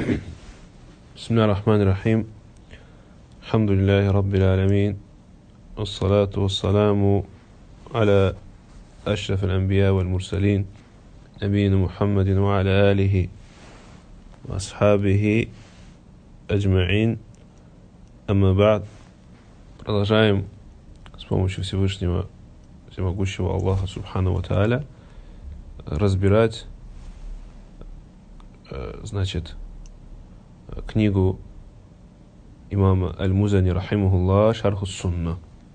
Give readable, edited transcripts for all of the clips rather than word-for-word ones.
Бисмилля ар-Рахман ар-Рахим. Алхамдулиллахи Раббил Алямин. Ассалату вассаламу аля ашрафил анбия валь мурсалин. Набийина Мухаммадин ва аля алихи ва асхабихи аджмаин. Амма ба'д. Продолжаем с помощью Всевышнего, Всемогущего Аллаха Субхану ва Тааля разбирать, книгу имама Аль-Музани рахимахуллах Шарху Сунна.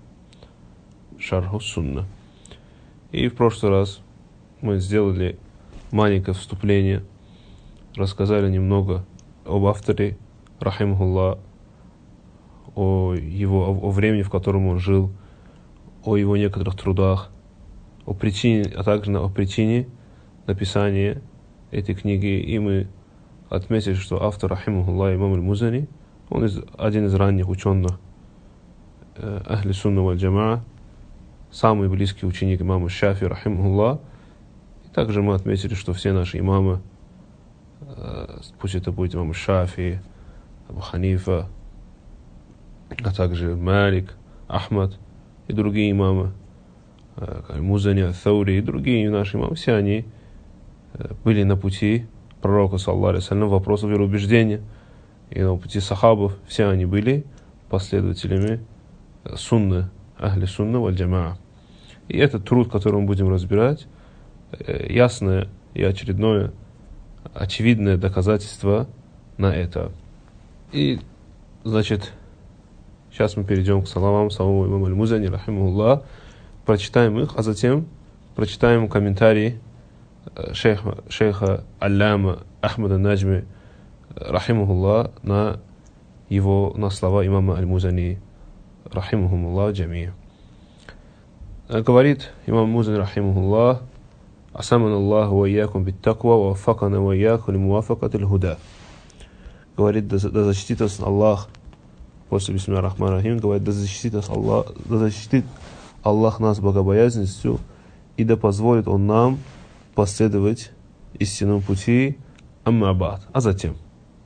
И в прошлый раз мы сделали маленькое вступление, рассказали немного об авторе рахимахуллах, о времени, в котором он жил, о его некоторых трудах, о причине, а также о причине написания этой книги. И мы отметили, что автор рахимахуллах имам Аль-Музани, он один из ранних ученых Ахли Сунна валь Джамаа, самый близкий ученик имама Шафи рахимахуллах. И также мы отметили, что все наши имамы, пусть это будет имам Шафи, Абу Ханифа, а также Малик, Ахмад и другие имамы, Аль-Музани, Ат-Таури и другие наши имамы, все они были на пути пророка, саллаллаху алейхи ва саллям, вопросов вероубеждения, и на пути сахабов. Все они были последователями сунны, Ахли Сунна валь Джамаа. И этот труд, который мы будем разбирать, ясное и очевидное доказательство на это. И, сейчас мы перейдем к словам самого имама Аль-Музани рахимахуллах, прочитаем их, а затем прочитаем комментарии шейха Алляма Ахмада Наджми рахимахуллах на слова имама Аль-Музани рахимахумуллах джамия. Говорит имам Аль-Музани рахимахуллах: асаман Аллаху ва иякум биттаква ва ваффакана ва ияку ли муафакатил худа. Говорит, да защитит нас Аллах, после бисмилля ар-Рахман ар-Рахим, говорит, да защитит Аллах нас богобоязненностью, и да позволит Он нам последовать истинному пути. Амма ба'д. А затем.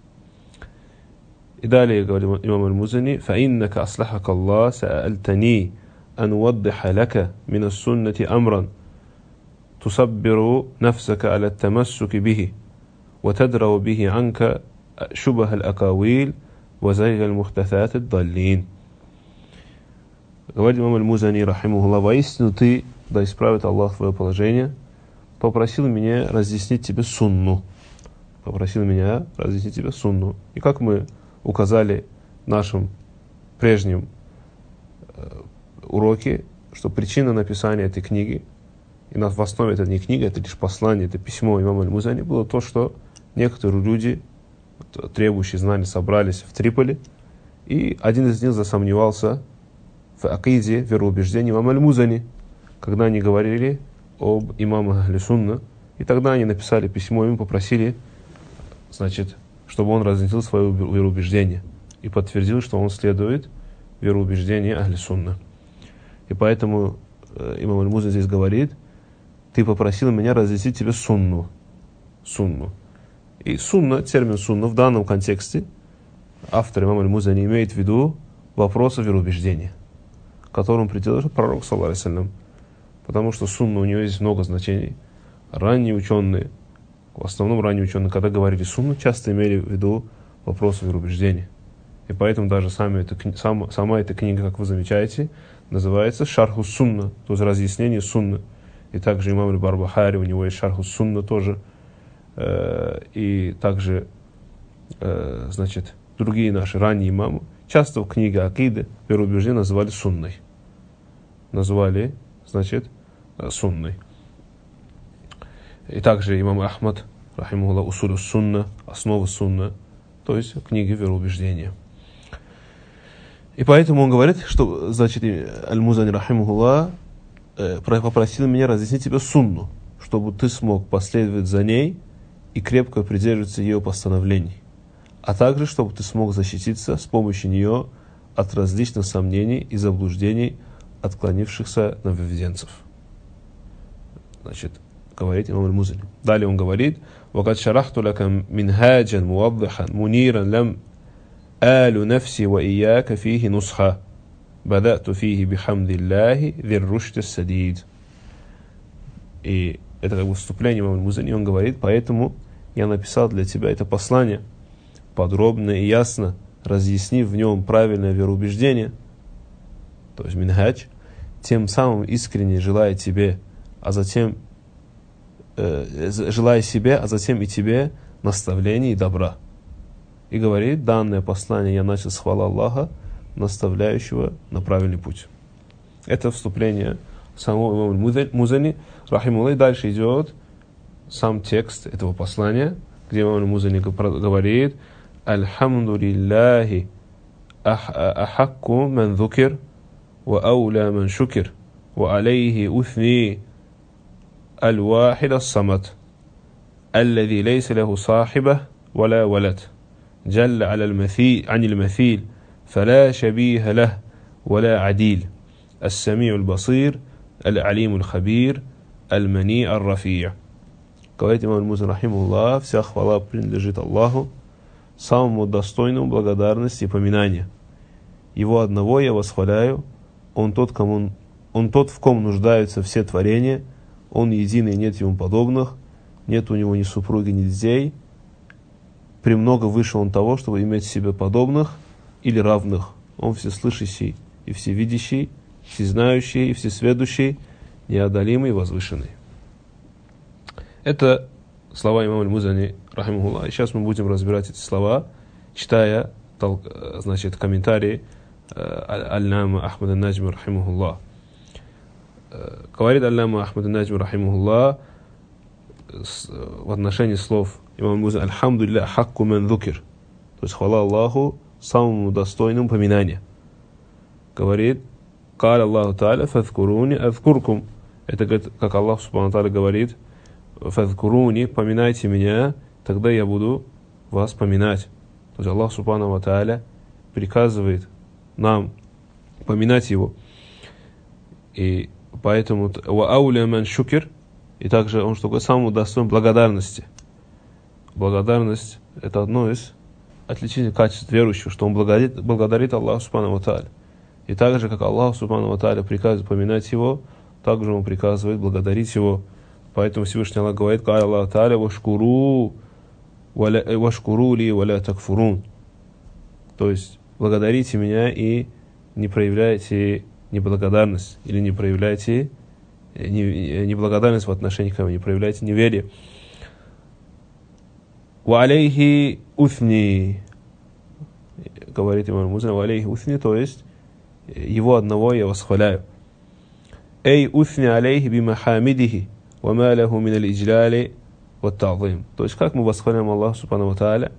И далее говорит имам Аль-Музани: فَإِنَّكَ أَصْلَحَكَ اللَّهُ سَأَلْتَنِي أَنْ وَضِّحَ لَكَ مِنَ السُنَّةِ أَمْرًا تُصَبِّرُ نَفْسَكَ على التمسك به وتدرأ به عنك شبه الأقاويل وزيغ المحدثات الضالين. Говорит имам Аль-Музани рахимахуллах: воистину ты, да исправит Аллах твое положение, попросил меня разъяснить тебе сунну. И как мы указали в нашем прежнем уроке, что причина написания этой книги, и в основе это не книга, это лишь послание, это письмо имама Аль-Музани, было то, что некоторые люди, требующие знаний, собрались в Триполи, и один из них засомневался в акиде, вероубеждении имама Аль-Музани, когда они говорили об имаме Ахли Сунна, и тогда они написали письмо, ему попросили, чтобы он разъяснил свое вероубеждение и подтвердил, что он следует вероубеждению Ахли Сунна. И поэтому имам Аль-Музани здесь говорит: ты попросил меня разъяснить тебе сунну. И сунна, термин сунна в данном контексте автор имам Аль-Музани имеет в виду вопросы вероубеждения, к которым придерживался пророк, саллаллаху алейхи ва саллям. Потому что сунна, у нее есть много значений. Ранние ученые, в основном ранние ученые, когда говорили сунну, часто имели в виду вопросы вероубеждения. И поэтому даже сама эта книга, как вы замечаете, называется Шарху Сунна, то есть разъяснение сунны. И также имам Аль-Барбахари, у него есть Шарху Сунна тоже. И также, другие наши ранние имамы часто в книге акиды вероубеждения называли сунной. Сунной. И также имам Ахмад рахимахуллах усулю сунна, основы сунна, то есть книги вероубеждения. И поэтому он говорит, что, Аль-Музани рахимахуллах попросил меня разъяснить тебе сунну, чтобы ты смог последовать за ней и крепко придерживаться ее постановлений, а также чтобы ты смог защититься с помощью нее от различных сомнений и заблуждений отклонившихся нововведенцев. Говорит имам Аль-Музани. Далее он говорит: وقد شرحت لك منهاجا موضحا منيرا لم آل نفسي وإياك فيه نصحا بدأت فيه بحمد الله ذي الرشد السديد. И это как бы вступление имама аль-Музани, он говорит: поэтому я написал для тебя это послание, подробно и ясно разъяснив в нем правильное вероубеждение, то есть минхадж, тем самым искренне желая тебе, а затем желая себе, а затем и тебе наставления и добра. И говорит: данное послание я начал с хвалы Аллаха, наставляющего на правильный путь. Это вступление самого имама Музани, рахимуллах. Дальше идет сам текст этого послания, где имам Музани говорит: «Альхамду лиллахи ахакку ман зукир, ва ауля ман шукир, ва алейхи уthни аль-вахид ас-самад, аллади лейса лаху сахиба вала валад, جل على المثيل عن المثيل فلا شبيه له ولا عديل السميع البصير العليم الخبير المنيع الرفيع». Говорит имам аль-Музани рахимахуллах: вся хвала принадлежит Аллаху, самому достойному благодарности и поминания. Его одного я восхваляю, он тот, в ком нуждаются все творения, он единый, нет ему подобных, нет у него ни супруги, ни детей, премного выше он того, чтобы иметь себе подобных или равных. Он всеслышащий и всевидящий, всезнающий и всесведущий, неодолимый и возвышенный. Это слова имама аль-Музани рахимахуллах. И сейчас мы будем разбирать эти слова, читая комментарии аль-Аллама Ахмад аль-Наджми рахимахуллах. Говорит аль-Аллама Ахмад аль-Наджми рахимахуллах в отношении слов имама аль-Музани: «Альхамду лилля хакку ман зукир», то есть хвала Аллаху, самому достойному поминания. Говорит: «Каля Аллаху та'аля фазкуруни азкуркум». Это как Аллах субхану та'аля говорит: «Фазкуруни», поминайте меня, тогда я буду вас поминать. То есть Аллах субхану та'аля приказывает нам поминать его. И поэтому «Ва ауля ман шукир», и также он что такое? Самому достоин благодарности. Благодарность — это одно из отличительных качеств верующего, что он благодарит Аллаху субхану та'аля. И также, как Аллах субхану та'аля приказывает поминать его, также он приказывает благодарить его. Поэтому Всевышний Аллах говорит: «Каля Аллаху та'аля вашкуру ли валя такфурун». То есть благодарите меня и не проявляйте неблагодарность, или не проявляйте неблагодарность в отношении ко мне, не проявляйте неверие. «Ва алейхи уthни», говорит имам Музани, «Ва алейхи уthни», то есть его одного я восхваляю. «Эй уthни алейхи бимахамидихи, ва ма лаху мин аль-иджляли ва та'зим». То есть как мы восхваляем Аллаха субхану та'аля,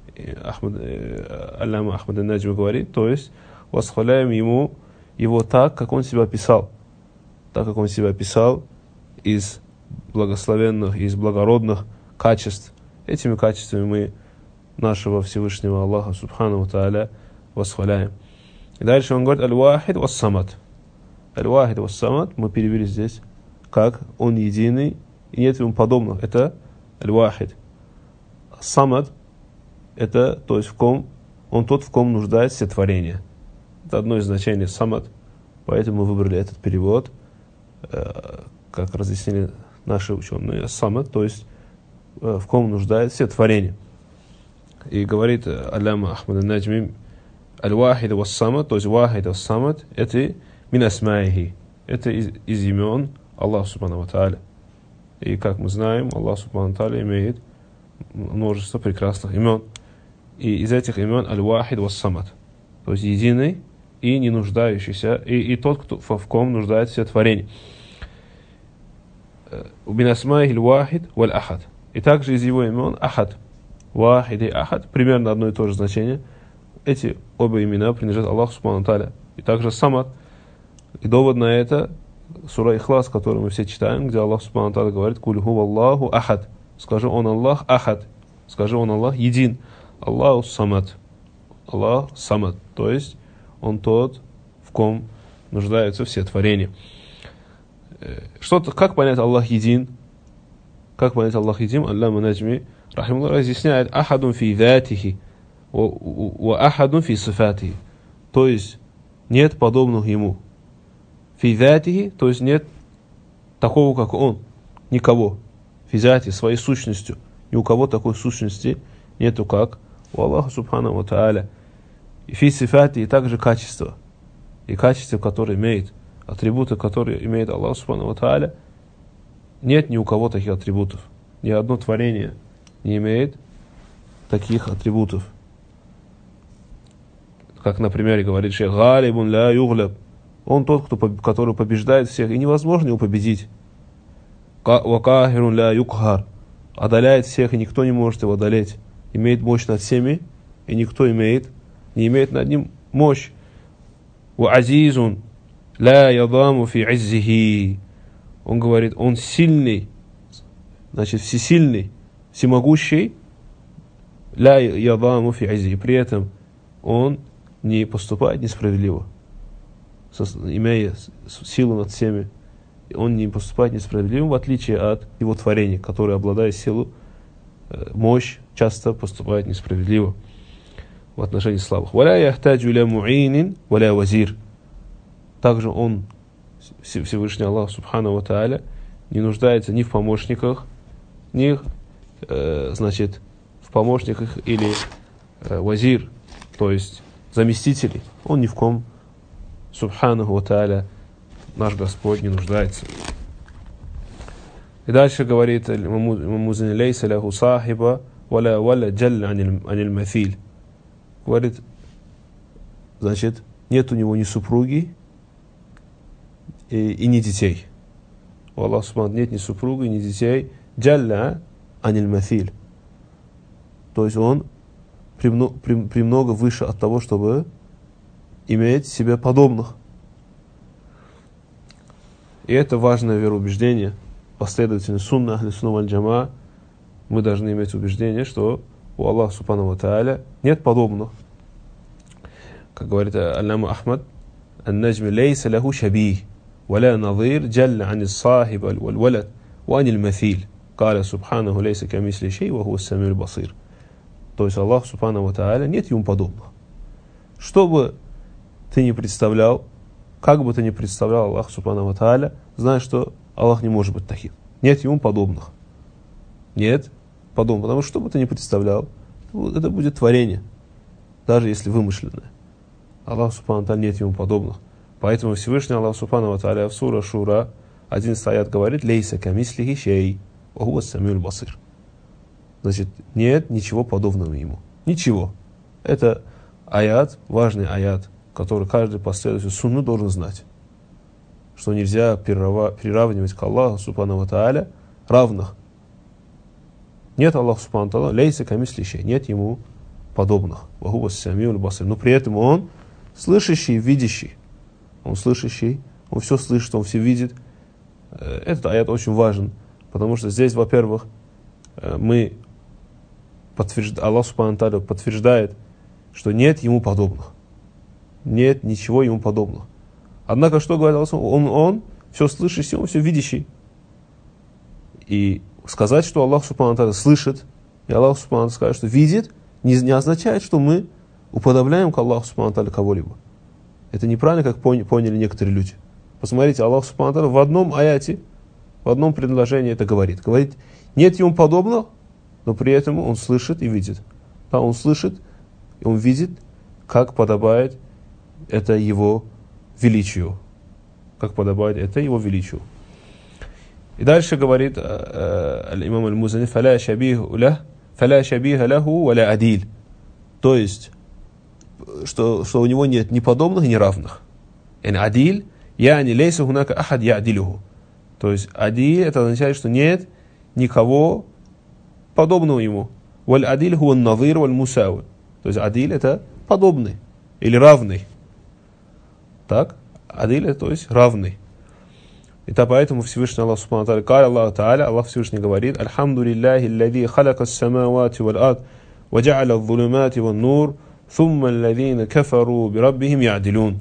аллама Ахмад аль-Наджми говорит, то есть восхваляем его так, как он себя описал. Так как он себя описал из благословенных, из благородных качеств. Этими качествами мы нашего Всевышнего Аллаха субхану та'аля восхваляем. И дальше он говорит: «Аль-Вахид вас-Самад». «Аль-Вахид вас-Самад» мы перевели здесь как «он единый и нет ему подобных». Это «Аль-Вахид». «Самад» — это, то есть он тот, в ком нуждается все творения. Это одно из значений «Самад». Поэтому мы выбрали этот перевод, как разъяснили наши ученые, «Самад», то есть в ком нуждается все творения. И говорит аллама Ахмад аль-Наджми: «Аль-Вахид вас-Самад», то есть «Вахид вас-Самад» — это мин асмаихи, это из имен Аллаха субхану та'аля. И как мы знаем, Аллах субхану та'аля имеет множество прекрасных имен. И из этих имен «Аль-Вахид вас-Самад», то есть единый и не нуждающийся, и тот, в ком нуждается все творение. «Мин асмаихи аль-Вахид валь-Ахад». И также из его имен Ахад. Вахид и Ахад примерно одно и то же значение. Эти оба имена принадлежат Аллаху субхану та'аля. И также Самад. И довод на это сура Ихлас, которую мы все читаем, где Аллах субхану та'аля говорит: «Куль хуа Аллаху Ахад». Скажи: он Аллах Ахад. Скажи: он Аллах един. Аллаху Самад. Аллах Самад. То есть он тот, в ком нуждаются все творения. Как понять Аллах един? Как понять Аллах един? Аллама Наджми рахимуллах разъясняет: ахадун фи затихи ва ахадун фи сифатихи. То есть нет подобных ему. Фи затихи, то есть нет такого, как он, никого. Фи зати, своей сущностью. Ни у кого такой сущности нету, как у Аллаха субхану ва тааля. И фи сифати, и также качество. И качество, которое имеет, атрибуты, которые имеет Аллах субхану ва тааля, нет ни у кого таких атрибутов. Ни одно творение не имеет таких атрибутов. Как, например, говорит шейх: «Галибун ля югляб». Он тот, который побеждает всех, и невозможно его победить. «Ва кахирун ля юкхар». Одоляет всех, и никто не может его одолеть. Имеет мощь над всеми, и никто не имеет над ним мощь. «Ва азизун ля ядаму фи иззихи». Он говорит, он сильный, значит, всесильный, всемогущий, ля ядаму фи иззихи. При этом он не поступает несправедливо, имея силу над всеми. Он не поступает несправедливо, в отличие от его творения, которое, обладая силой, мощь, часто поступает несправедливо в отношении слабых. «Валя яхтаджу ля му'инин валя вазир». Также он, Всевышний Аллах субхану ва тааля, не нуждается ни в помощниках, ни значит, в помощниках или вазир, то есть заместителей. Он ни в ком, субхану ва тааля, наш Господь, не нуждается. И дальше говорит Музани: «Лейса ляху сахиба валя валя джалля аниль мафиль». Говорит, значит, нет у него ни супруги и ни детей. У Аллаха субхану нет ни супруги, ни детей. Джалля аниль мафиль. То есть он премного выше от того, чтобы иметь себе подобных. И это важное вероубеждение, последовательно сунна ахли сунна валь джамаа. Мы должны иметь убеждение, что у Аллаха субхану ва тааля нет подобных. Как говорит аллама Ахмад: «Ан-наджми лейса лаху шабих, валя надир джалля ани сахиб валь валад, ва аниль мафиль. Каля субханаху лейса камисли шей, ва хуа ас-самиуль басир». То есть Аллах субхану ва тааля нет ему подобных. Что бы ты ни представлял, как бы ты ни представлял Аллах субхану ва тааля, знай, что Аллах не может быть таким. Нет ему подобных. Нет подобных. Потому что что бы ты ни представлял, это будет творение, даже если вымышленное. Аллах субхану ва тааля нет ему подобных. Поэтому Всевышний Аллах субхану ва тааля в сура Шура 11 аят говорит: «Лейса камислихи шей, ва хуа ас-самиуль басир». Значит, нет ничего подобного ему. Ничего. Это аят, важный аят, который каждый последователь сунны должен знать. Что нельзя приравнивать к Аллаху субхану ва тааля равных. Нет Аллаха субхану ва тааля, лейса камисли шей, нет ему подобных. Ва хуа ас-самиуль басир. Но при этом он слышащий, видящий. Он слышащий, он все слышит, он все видит. Этот аят очень важен, потому что здесь, во-первых, Аллах субхану ва тааля подтверждает, что нет ему подобных. Нет ничего ему подобного. Однако, что говорит Аллах? Он все слышащий, он все видящий. И сказать, что Аллах субхану ва тааля слышит, и Аллах субхану ва тааля сказать, что видит, не означает, что мы уподобляем к Аллаху субхану ва тааля кого-либо. Это неправильно, как поняли некоторые люди. Посмотрите, Аллах субхану ва тааля в одном аяте, в одном предложении это говорит. Говорит, нет ему подобного, но при этом он слышит и видит. Да, он слышит и он видит, как подобает это его величию. Как подобает это его величию. И дальше говорит имам аль-Музани: «Фаля шабиха лаху валя адиль». То есть, что у него нет ни подобных, ни равных. Адиль, яни лейса хунака ахад я'дилюху. То есть, адиль, это означает, что нет никого подобного ему. Валь адиль хуа надир валь мусауи. То есть, адиль это подобный или равный. Так? Адиль это, то есть, равный. И так поэтому Всевышний Аллах субхану ва тааля, Аллах тааля, Аллах Всевышний говорит: «Альхамду лиллахи аллади халака ас-самавати валь ард, ва джа'аля адh-dhulumati ван нур, thumма алладhina кафару би раббихим я'дилун».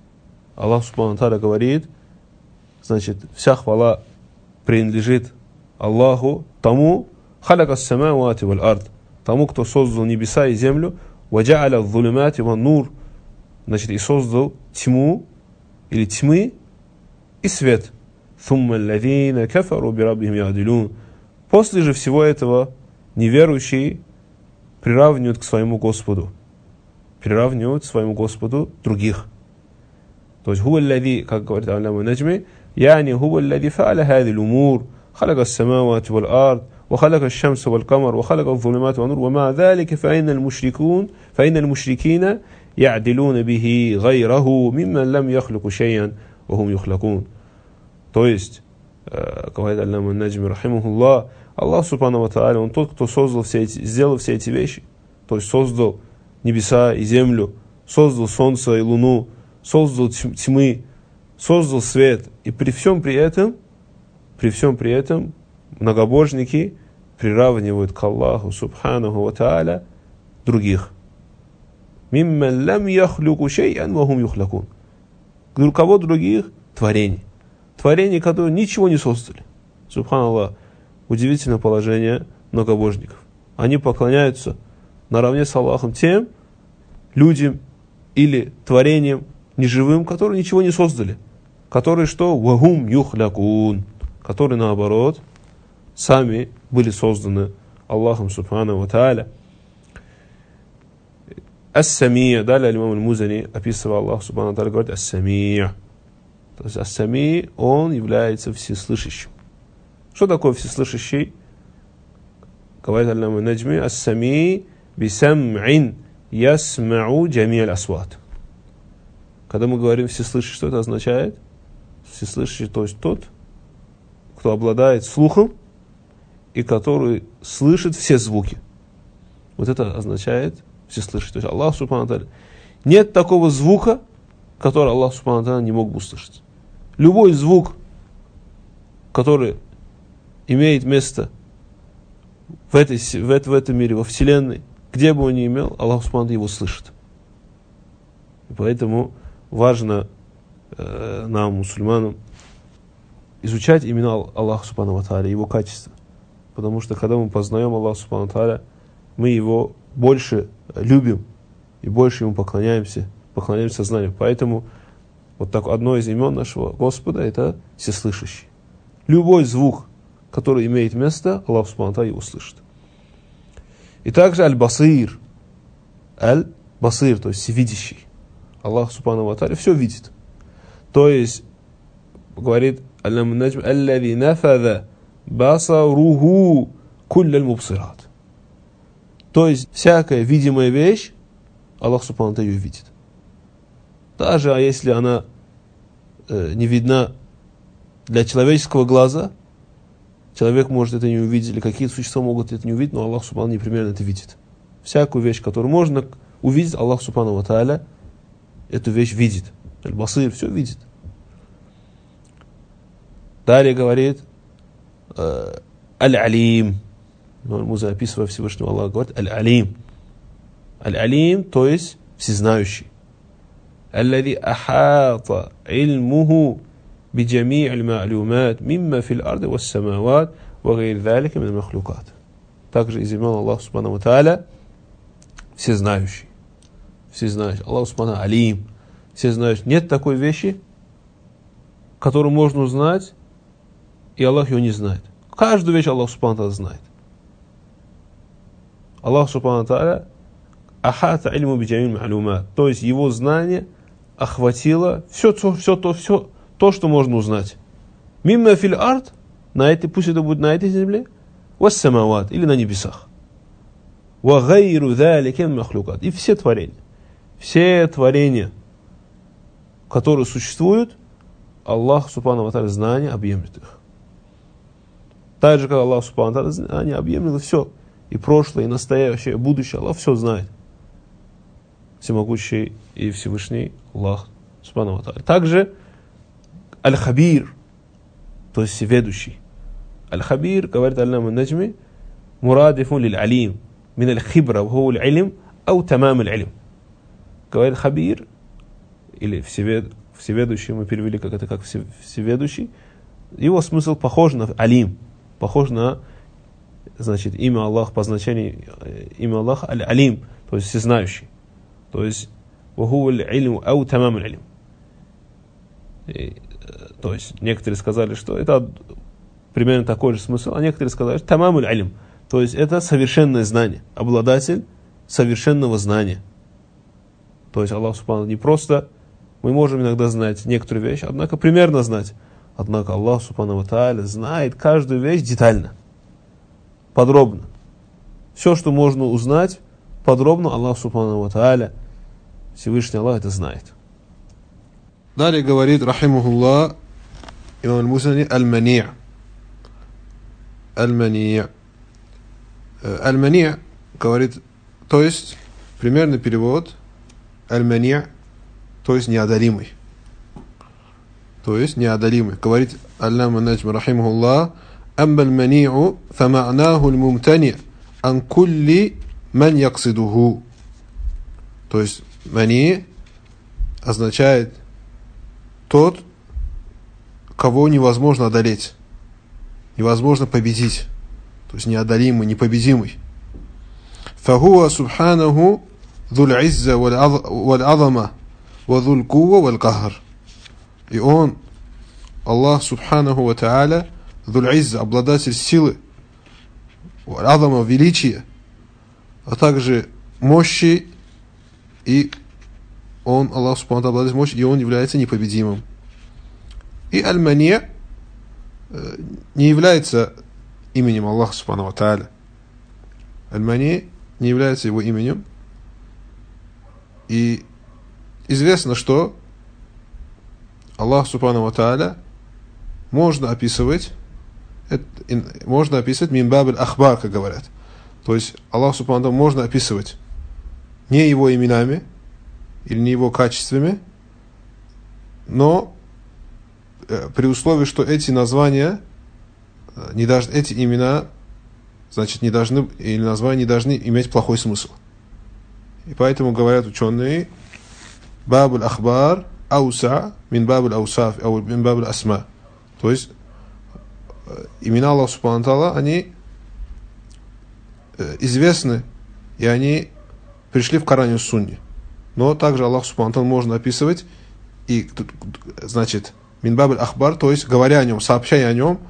Аллах субхану ва тааля говорит, значит, вся хвала принадлежит Аллаху тому, халяка ас-самавати валь ард, тому, кто создал небеса и землю, ваджа'аля адh-dhulumati ван-нур, значит, и создал тьму или тьмы и свет. Thumma аллазина кафару би раббихим я'дилун. После же всего этого неверующие приравнивают к своему Господу. Приравнивают к своему Господу других. То есть, хуа аллади, как говорит Аллама Наджми, яни хуа аллади фа'аля хади l'умур, халака ас-самавати валь ард, وخلق الشمس والقمر وخلق الظلمات والنور ومع ذلك فإن المشركين يعدلون به غيره ممن لم يخلق شيئا وهم يخلقون. То есть, говорит Аллама Наджми рахимахуллах, Аллах субхану ва тааля, он тот, кто сделал все эти вещи, то есть создал небеса и землю, создал солнце и луну, создал тьмы, создал свет, и при всем при этом многобожники приравнивают к Аллаху субханаху ва тааля других. Мимман лам яхлюку шей'ан ва хум юхлакун. Кого других? Творений, которые ничего не создали. Субханаллах. Удивительное положение многобожников. Они поклоняются наравне с Аллахом тем людям или творениям неживым, которые ничего не создали. Которые что? Вахум юхлякун. Которые наоборот сами были созданы Аллахом субхану ва тааля. Ас-Самия. Далее имам Аль-Музани, описывая Аллах субхану ва тааля, говорит Ас-Самия. То есть Ас-Сами, он является всеслышащим. Что такое всеслышащий? Говорит Аллама Наджми, Ас-Сами бисам'ин ясмa'у джами' аль-асват. Когда мы говорим всеслышащий, что это означает? Всеслышащий, то есть тот, кто обладает слухом и который слышит все звуки. Вот это означает всеслышащий. То есть Аллах субхану ва тааля. Нет такого звука, который Аллах субхану ва тааля не мог бы услышать. Любой звук, который имеет место в этом мире, во Вселенной, где бы он ни имел, Аллах субхану ва тааля его слышит. И поэтому важно нам, мусульманам, изучать имена Аллаха субхану ва тааля, его качества. Потому что когда мы познаем Аллаха субхану ва тааля, мы его больше любим и больше ему поклоняемся знанию. Поэтому вот так одно из имен нашего Господа — это всеслышащий. Любой звук, который имеет место, Аллах субхану ва тааля его слышит. И также Аль-Басир. Аль-Басир, то есть всевидящий. Аллах субхану ва тааля все видит. То есть, говорит Аллама Наджми, аллади нафада басаруху кулляль мубсират. То есть, всякая видимая вещь, Аллах субхану ва тааля ее видит. Даже если она не видна для человеческого глаза, человек может это не увидеть, или какие-то существа могут это не увидеть, но Аллах субхану непременно это видит. Всякую вещь, которую можно увидеть, Аллах субхану ва тааля эту вещь видит. Аль-Басир все видит. Далее говорит Аль-Алим. Муза, описывая Всевышнего Аллаха, говорит Аль-Алим. Аль-Алим, то есть всезнающий. الذي أحاط علمه بجميع المعلومات مما في الأرض والسماوات وغير ذلك من المخلوقات. Также из имен Аллаха субхану ва тааля всезнающий. Аллах субхану алим. Всезнающий. Нет такой вещи, которую можно узнать, и Аллах ее не знает. Каждую вещь Аллах субхану ва тааля знает. Аллах субхану ва тааля ахата ильму биджамиль ма'лумат. То есть его знание охватило все то, что можно узнать. Мимма фил ард, пусть это будет на этой земле, вассамават, или на небесах. Ва гайру залика мин махлукат. И все творения, которые существуют, Аллах субхану ва тааля знание объемлет их. Так же, как Аллах субхану ва тааля знание объемлет все. И прошлое, и настоящее, и будущее. Аллах все знает. Всемогущий и Всевышний Аллах субхану ва тааля. Также Аль-Хабир, то есть всеведущий. Аль-Хабир, говорит Аллама Наджми, мурадифун лиль-алим, мин аль-хибра, вху аль-илм, ау тамам аль-илм. Говорит Хабир, или всеведущий, мы перевели как всеведущий, его смысл похож на алим. похож на, значит, имя Аллаха по значению имя Аллаха Аль-Алим, то есть всезнающий. То есть وهو العلم أو تمام العلم. То есть некоторые сказали, что это примерно такой же смысл, а некоторые сказали, что тамамуль алим, то есть это совершенное знание, обладатель совершенного знания. То есть Аллах Субхану не просто, мы можем иногда знать некоторые вещи, однако примерно знать. Однако Аллах Субхану ва Тааля знает каждую вещь детально, подробно. Все, что можно узнать подробно, Аллах Субхану ва Тааля, Всевышний Аллах это знает. Далее говорит, рахимахуллах, имам Аль-Музани, аль-мани'. Аль-мани'. Аль-мани' говорит, то есть, примерный перевод, аль-мани', то есть неодолимый. То есть неодолимый. Говорит Аллама Наджм, рахимахуллах, амма аль-мани'у, фама'наху аль-мумтани' ан кулли ман яксидуху. То есть, мани' означает тот, кого невозможно одолеть, невозможно победить, то есть неодолимый, непобедимый. فهو سبحانه ذو العزة والعظمة وذو القوة والقهر. И он, Аллах Субханаху ва Тааля, ذو العزة, обладатель силы, والعظمة, величия, а также мощи, и он, Аллах Субхану ва Тааля, обладает мощью, и он является непобедимым. И Аль-Мани' не является именем Аллаха Субхану ва Тааля. Аль-Мани' не является его именем. И известно, что Аллах Субхану ва Тааля можно описывать мин баб аль-ахбар, как говорят. То есть Аллах Субхану ва Тааля можно описывать не его именами или не его качествами, но при условии, что эти названия, эти имена, значит, не должны, или названия не должны иметь плохой смысл. И поэтому говорят ученые, баб аль-ахбар ауса мин баб аль-аусаф, мин баб аль-асма. То есть имена Аллаха Субхану ва Тааля, они известны, и они пришли в Коране и Сунне. Но также Аллах Субхану ва Тааля можно описывать, и, значит, мин баб аль-ахбар, то есть говоря о нем, сообщая о нем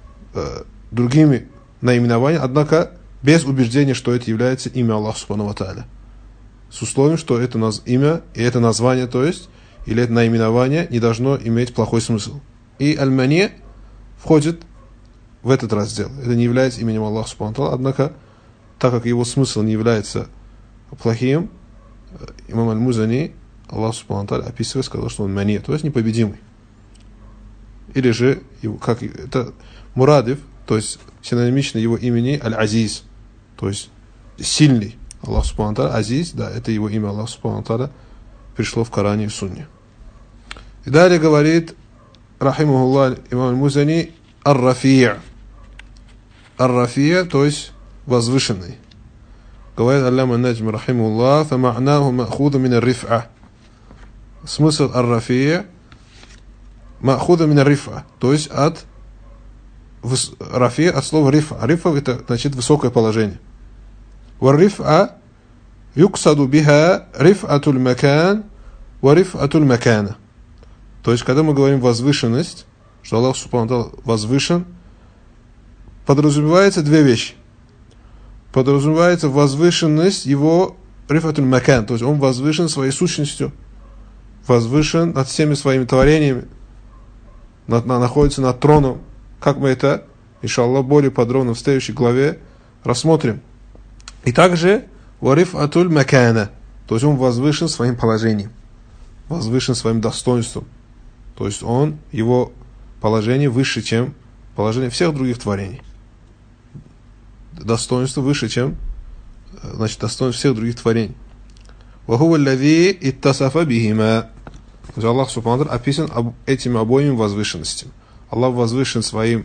другими наименованиями, однако без убеждения, что это является имя Аллаха Субхану ва Тааля. С условием, что это имя и это название, то есть, или это наименование не должно иметь плохой смысл. И аль-мани' входит в этот раздел. Это не является именем Аллаха Субхану ва Тааля, однако, так как его смысл не является плохим, имам Аль-Музани, Аллах Субхану ва Тааля, описывая, сказал, что он мани', то есть непобедимый. Или же, как это Мурадиф, то есть синонимично его имени Аль-Азиз, то есть сильный. Аллах Субхану ва Тааля, Азиз, да, это его имя Аллах Субхану ва Тааля пришло в Коране и в Сунне. И далее говорит, рахимахуллах, имам Аль-Музани, ар-Рафи'. Ар-Рафи', то есть возвышенный. Говорит Аллама Наджм, рахимахуллах, фама'наху ма'худу мин ар-риф'a. Смысл ар-Рафи' ма'худа мин ар-риф'a, то есть от рафи, от слова рифа. Рифа это значит высокое положение. Вар-риф'a юксаду биха риф'атуль макан ва риф'атуль макана. То есть, когда мы говорим возвышенность, что Аллах Субхану ва Тааля возвышен, подразумевается две вещи. Подразумевается возвышенность его риф'атуль макан, то есть он возвышен своей сущностью, возвышен над всеми своими творениями, находится над троном, как мы это, иншаллах, более подробно в следующей главе рассмотрим. И также вариф атуль макана, то есть он возвышен своим положением, возвышен своим достоинством, то есть его положение выше, чем положение всех других творений. Достоинство выше, чем, значит, достоинство всех других творений. Вахува лави иттасафа бихима. Аллах Субхану ва Тааля описан этими обоими возвышенностями. Аллах возвышен своим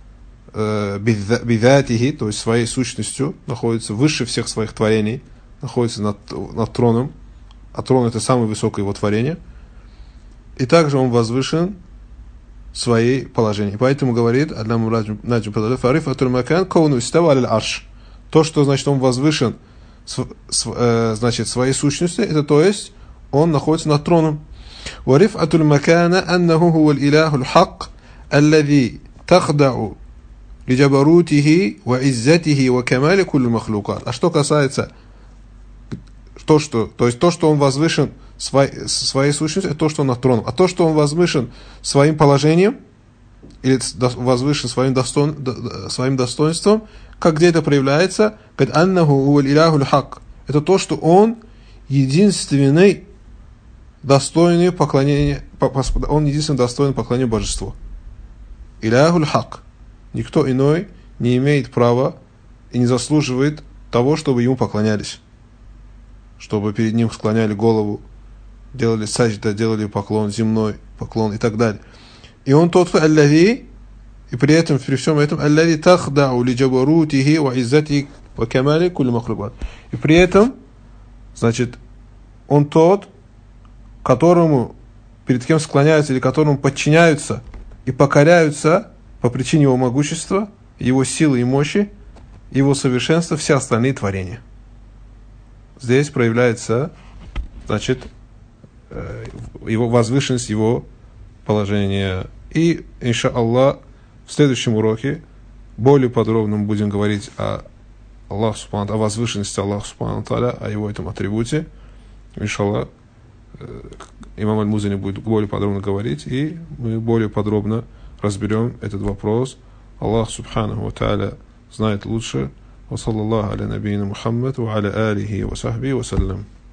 бидатихи, то есть своей сущностью, находится выше всех своих творений, находится над троном, а трон это самое высокое его творение. И также он возвышен свои положения. Поэтому говорит Аллам Наджм Фарифатуль Макан кауну истава аль арш. То, что значит он возвышен, значит, своей сущностью, это то есть он находится над троном. Варифатуль Макана аннаху хуа аль-илаху аль-хак аллади тахдау лиджабарутихи ва иззатихи ва камали кулли махлукат. А что касается то, что он возвышен своей сущностью, это то, что он над троном. А то, что он возвышен своим положением, или возвышен своим достоинством, как где это проявляется, говорит, аннаху хуа аль-илаху аль-хак. Это то, что он единственный достойный поклонения, он единственный достойный поклонения божеству. Иляху аль-хак. Никто иной не имеет права и не заслуживает того, чтобы ему поклонялись. Чтобы перед ним склоняли голову, делали саджда, делали поклон, земной поклон и так далее. И он тот, аллави, и при этом, при всем этом, аллави тахдау ли джабарутихи ва иззати ва камали кулли махлукат. И при этом, значит, он тот, которому, перед кем склоняются или которому подчиняются и покоряются по причине его могущества, его силы и мощи, его совершенства все остальные творения. Здесь проявляется, значит, его возвышенность, его положение. И, иншаллах, в следующем уроке более подробно мы будем говорить о возвышенности Аллаха Субхану Тааля, о его этом атрибуте. Иншаллах, имам Аль-Музани будет более подробно говорить, и мы более подробно разберем этот вопрос. Аллах Субхану Тааля знает лучше. Ва саллаллаху аля набийна Мухаммад ва аля алихи ва сахби ва саллям.